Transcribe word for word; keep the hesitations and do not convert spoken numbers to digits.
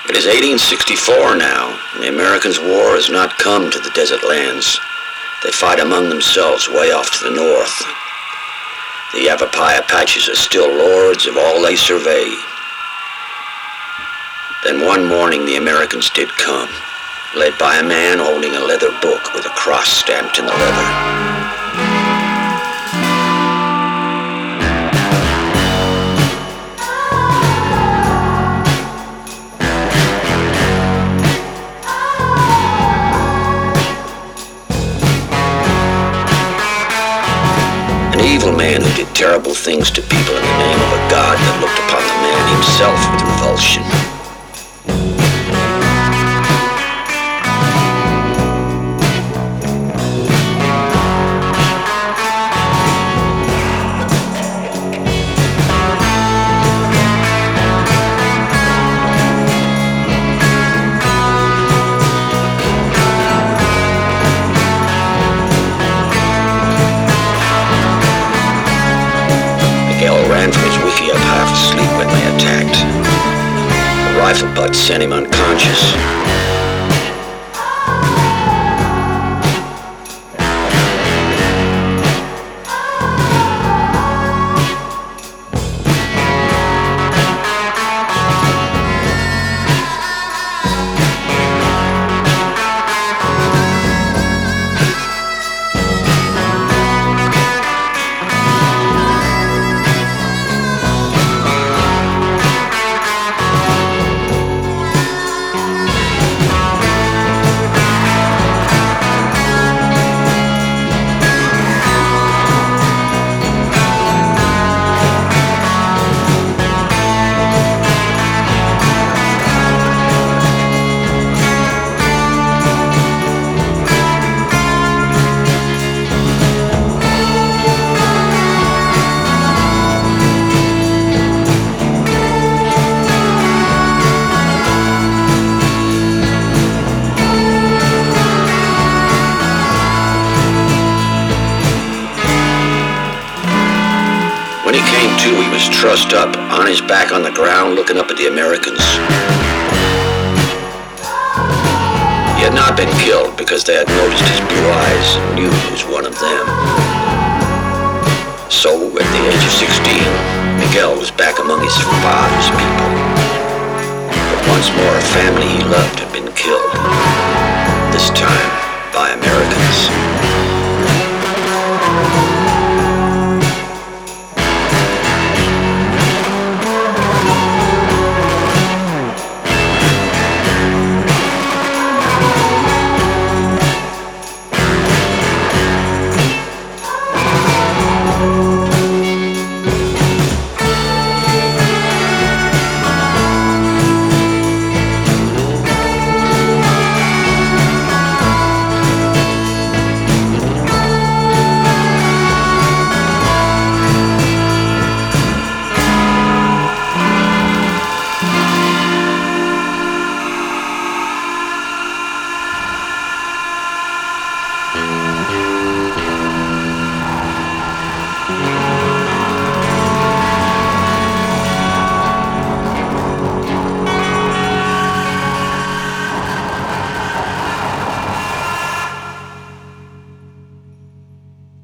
It is eighteen sixty-four now, and the Americans' war has not come to the desert lands. They fight among themselves way off to the north. The Yavapai Apaches are still lords of all they survey. Then one morning the Americans did come, led by a man holding a leather book with a cross stamped in the leather. An evil man who did terrible things to people in the name of a god that looked upon the man himself with revulsion. Ran from his wiki up half asleep when they attacked. The rifle butt sent him unconscious. When he came to, he was trussed up, on his back on the ground, looking up at the Americans. He had not been killed because they had noticed his blue eyes and knew he was one of them. So, at the age of sixteen, Miguel was back among his father's people. But once more, a family he loved had been killed.